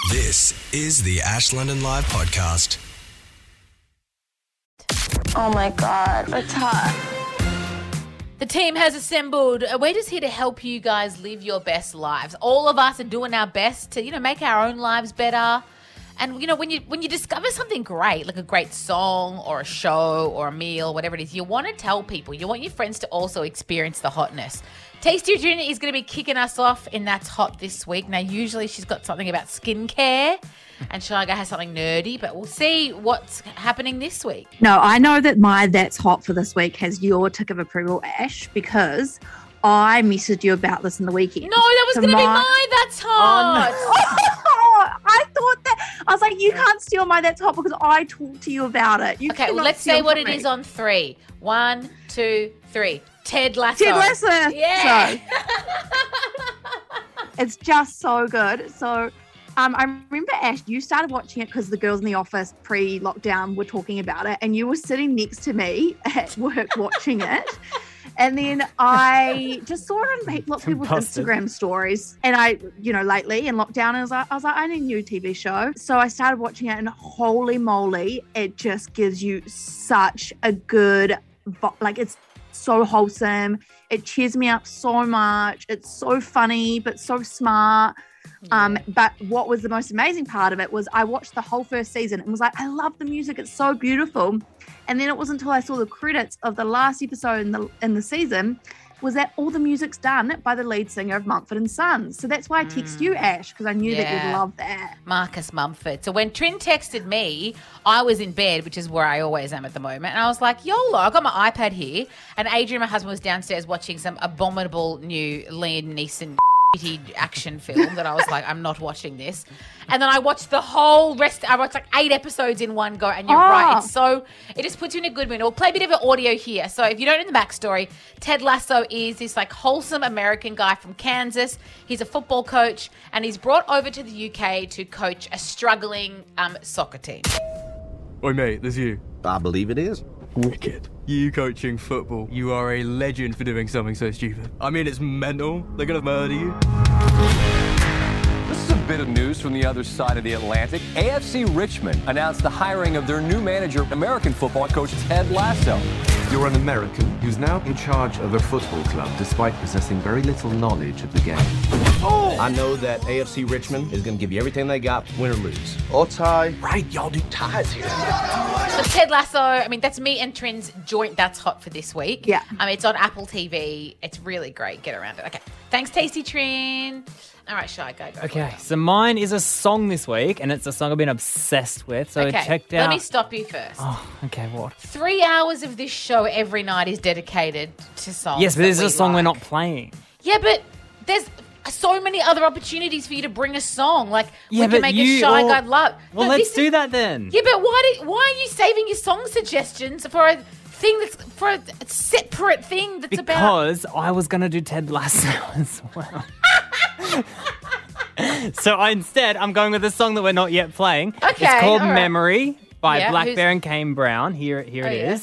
This is the Ash London Live podcast. Oh my God, it's hot. The team has assembled. We're just here to help you guys live your best lives. All of us are doing our best to, make our own lives better. And, when you discover something great, like a great song or a show or a meal, whatever it is, you want to tell people. You want your friends to also experience the hotness. Tasty Junior is going to be kicking us off in That's Hot this week. Now, usually she's got something about skincare and Shy Guy has something nerdy, but we'll see what's happening this week. No, I know that my That's Hot for this week has your tick of approval, Ash, because I messaged you about this in the weekend. No, that was going to be my That's Hot. I thought that. I was like, you can't steal my That's Hot because I talked to you about it. Okay, well, let's say what it is on 3. 1, 2, 3. Ted Lasso. Ted Lasso. Yeah. So, it's just so good. So I remember, Ash, you started watching it because the girls in the office pre-lockdown were talking about it and you were sitting next to me at work watching it. And then I just saw it on lots of people's Instagram stories. And lately in lockdown, I was like, I need a new TV show. So I started watching it and holy moly, it just gives you such a good, it's so wholesome. It cheers me up so much. It's so funny, but so smart. But what was the most amazing part of it was I watched the whole first season and was like, I love the music. It's so beautiful. And then it wasn't until I saw the credits of the last episode in the season was that all the music's done by the lead singer of Mumford & Sons. So that's why I texted you, Ash, because I knew that you'd love that. Marcus Mumford. So when Trin texted me, I was in bed, which is where I always am at the moment. And I was like, YOLO, I got my iPad here. And Adrian, my husband, was downstairs watching some abominable new Liam Neeson action film that I was like, I'm not watching this. And then I watched the whole rest. I watched like 8 episodes in one go. And you're right. It just puts you in a good mood. We'll play a bit of an audio here. So if you don't know the backstory, Ted Lasso is this like wholesome American guy from Kansas. He's a football coach and he's brought over to the UK to coach a struggling soccer team. Oi mate, there's you. I believe it is. Wicked. You coaching football. You are a legend for doing something so stupid. I mean, it's mental. They're gonna murder you. This is a bit of news from the other side of the Atlantic. AFC Richmond announced the hiring of their new manager, American football coach Ted Lasso. You're an American who's now in charge of a football club despite possessing very little knowledge of the game. Oh! I know that AFC Richmond is going to give you everything they got, win or lose. Or tie. Right, y'all do ties here. So Ted Lasso, that's me and Trin's joint That's Hot for this week. Yeah. It's on Apple TV. It's really great. Get around it. Okay. Thanks, Tasty Trin. All right, Shy, go. Okay, so mine is a song this week, and it's a song I've been obsessed with. So checked out. Let me stop you first. Oh, okay, what? 3 hours of this show every night is dedicated to songs. Yes, but this is a song like. we're not playing. Yeah, but there's so many other opportunities for you to bring a song. Like, Yeah, we can but make a Shy Guy love. Well, But let's do that then. Yeah, but why are you saving your song suggestions for a thing for a separate thing that's about? Because I was going to do Ted Lasso as well. So instead, I'm going with a song that we're not yet playing. Okay, it's called all right. Memory by Yeah, Black Bear and Kane Brown. Here it is.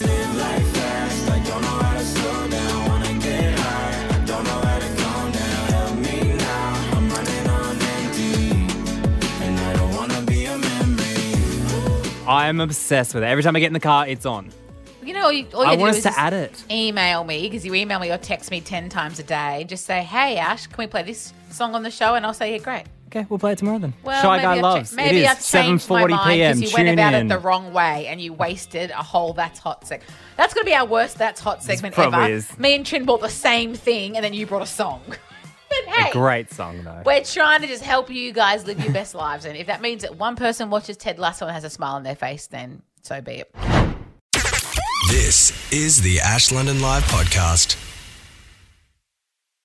I'm obsessed with it. Every time I get in the car, it's on. All I you want do us is to add it. email me, because you email me or text me 10 times a day. Just say, hey, Ash, can we play this song on the show? And I'll say, yeah, great. Okay, we'll play it tomorrow then. Well, Shy Guy Loves. Maybe It I've is changed my 7:40 mind p.m. because you went about Tune it the in. wrong way and you wasted a whole That's Hot segment. That's going to be our worst That's Hot segment probably ever. is. Me and Trin bought the same thing and then you brought a song. But hey, Great song, though. we're trying to just help you guys live your best lives. And if that means that one person watches Ted Lasso and has a smile on their face, then so be it. This is the Ash London Live podcast.